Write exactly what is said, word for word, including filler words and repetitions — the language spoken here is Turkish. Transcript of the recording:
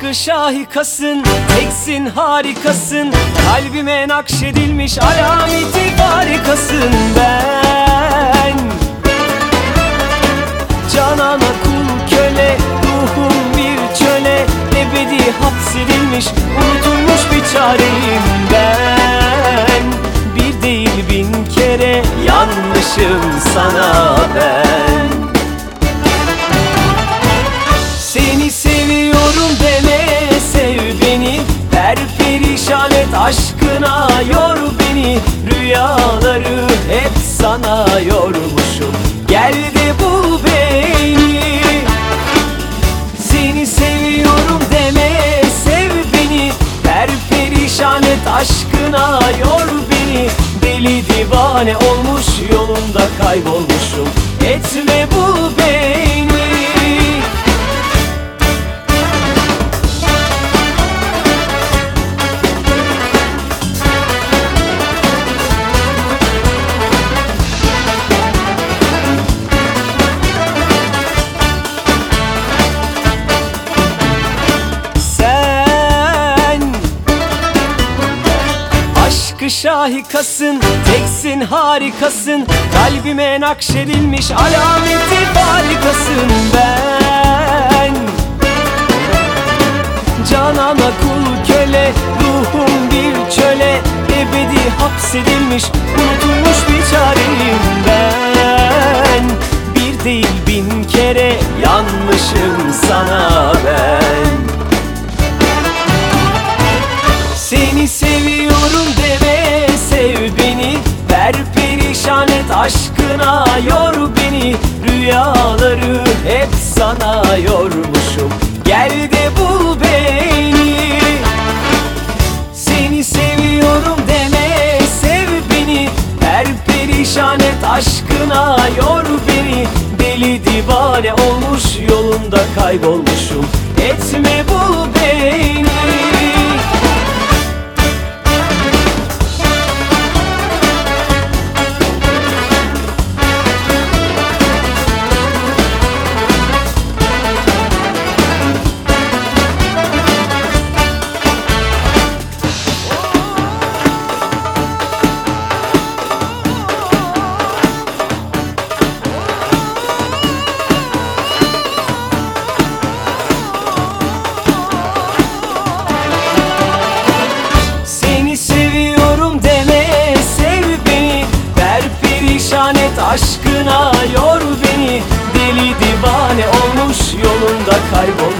Aşkı şahikasın, teksin harikasın, kalbime nakşedilmiş alameti farikasın. Ben canana kul köle, ruhum bir çöle, ebedi hapsedilmiş unutulmuş bir çareyim ben. Bir değil bin kere yanmışım sana ben. Seni seviyorum deme, sev beni, perperişan et aşkına, yor beni. Rüyaları hep sana yormuşum, gel de bul beni. Seni seviyorum deme, sev beni, perperişan et aşkına, yor beni. Deli divane olmuş yolunda kaybolmuşum, etme bul beni. Aşkı şahikasın, teksin harikasın, kalbime nakşedilmiş alameti farikasın. Ben canana kul köle, ruhum bir çöle, ebedi hapsedilmiş unutulmuş bir çareyim ben. Bir değil bin kere yanmışım sana ben. Seni seviyorum deme, sev beni, perperişan et aşkına, yor beni. Rüyaları hep sana yormuşum, gel de bul beni. Seni seviyorum deme, sev beni, perperişan et aşkına, yor beni. Deli divane olmuş yolunda kaybolmuşum, etme bul beni. Aşkına yor beni, deli divane olmuş yolunda kaybol.